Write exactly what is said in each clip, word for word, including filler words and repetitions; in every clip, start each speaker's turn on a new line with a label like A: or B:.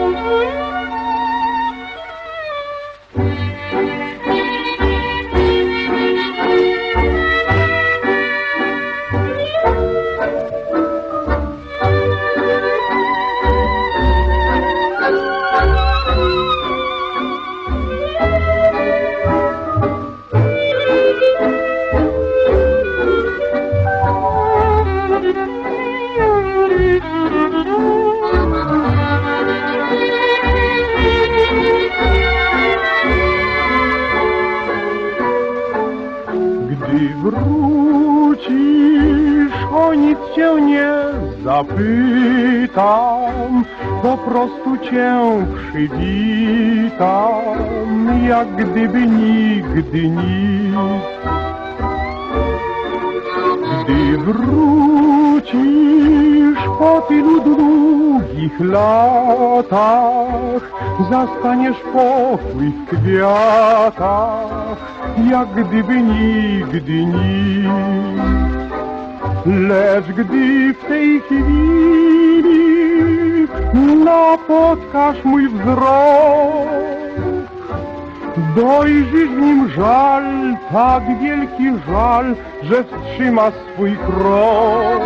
A: Gdy wrócisz, o nic cię nie zapytam, po prostu cię przywitam, jak gdyby nigdy nic. Gdy wrócisz po tylu długich latach, zastaniesz pokój w kwiatach, jak gdyby nigdy nic. Lecz gdy w tej chwili napotkasz mój wzrok, dojrzysz w nim żal, tak wielki żal, że wstrzyma swój krok.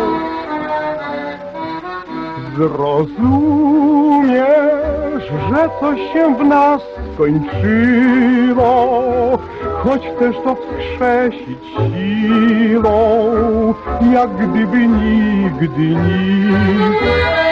A: Zrozumiesz, że coś się w nas skończyło, choć chcesz to wskrzesić siłą, jak gdyby nigdy nic.